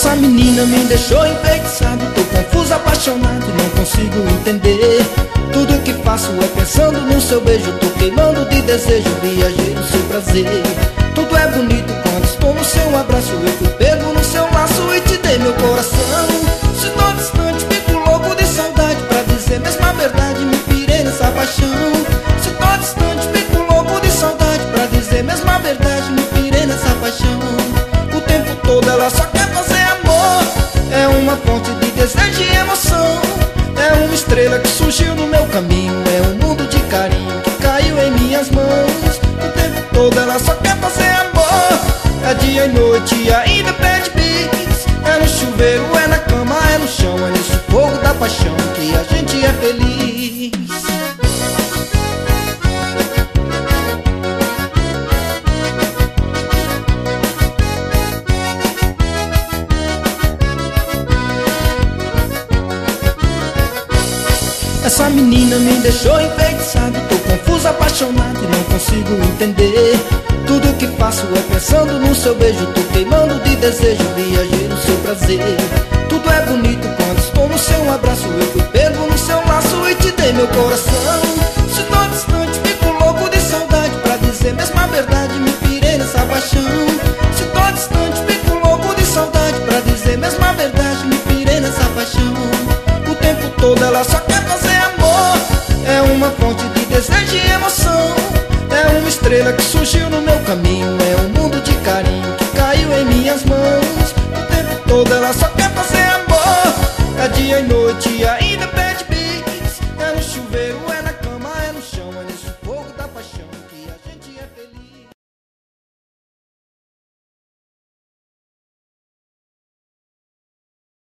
Essa menina me deixou enfeitiçado, tô confuso, apaixonado e não consigo entender. Tudo que faço é pensando no seu beijo, tô queimando de desejo, viajei no seu prazer. Tudo é bonito quando estou no seu abraço, eu fui pego no seu laço e te dei meu coração. Se tô distante, fico louco de saudade, pra dizer mesmo a verdade, me pirei nessa paixão. Se tô distante, fico louco de saudade, pra dizer mesmo a verdade, me pirei nessa paixão. O tempo todo ela só quer fazer amor, é uma fonte de desejo e emoção. É uma estrela que surgiu no meu caminho, é um mundo de carinho que caiu em minhas mãos. O tempo todo ela só quer fazer amor, é dia e noite e ainda pede bis. É no chuveiro, é na cama, é no chão, é nesse fogo da paixão que a gente é feliz. Essa menina me deixou enfeitiçado, tô confuso, apaixonado e não consigo entender. Tudo que faço é pensando no seu beijo, tô queimando de desejo, viajei no seu prazer. Tudo é bonito quando estou no seu abraço, eu fui pego no seu laço e te dei meu coração. Se tô distante, fico louco de saudade, pra dizer mesmo a verdade, me pirei nessa paixão. Se tô distante, fico louco de saudade, pra dizer mesmo a verdade, me pirei nessa paixão. O tempo todo ela só quer fazer amor, é uma fonte de desejo e emoção. É uma estrela que surgiu no meu caminho, é um mundo de carinho que caiu em minhas mãos. O tempo todo ela só quer fazer amor, é dia e noite e